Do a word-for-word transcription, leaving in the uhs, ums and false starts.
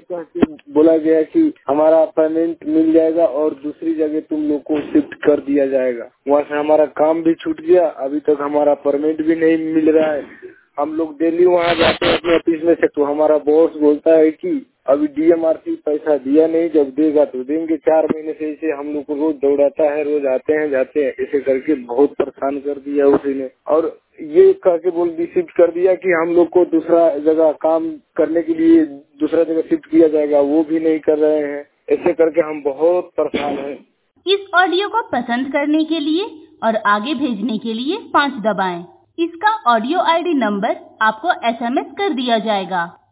कह के बोला गया कि हमारा पेमेंट मिल जाएगा और दूसरी जगह तुम लोग को शिफ्ट कर दिया जाएगा। वहाँ से हमारा काम भी छूट गया, अभी तक हमारा परमिट भी नहीं मिल रहा है। हम लोग डेली वहाँ जाते हैं अपने ऑफिस में से, तो हमारा बॉस बोलता है कि अभी डीएमआरसी पैसा दिया नहीं, जब देगा तो देंगे। चार महीने से इसे हम लोग को रोज दौड़ाता है, रोज आते हैं जाते हैं, ऐसे करके बहुत परेशान कर दिया उसी ने। और ये कह के बोल दी शिफ्ट कर दिया कि हम लोग को दूसरा जगह काम करने के लिए दूसरा जगह शिफ्ट किया जाएगा, वो भी नहीं कर रहे हैं। ऐसे करके हम बहुत परेशान हैं। इस ऑडियो को पसंद करने के लिए और आगे भेजने के लिए पाँच दबाएं। इसका ऑडियो आईडी नंबर आपको एसएमएस कर दिया जाएगा।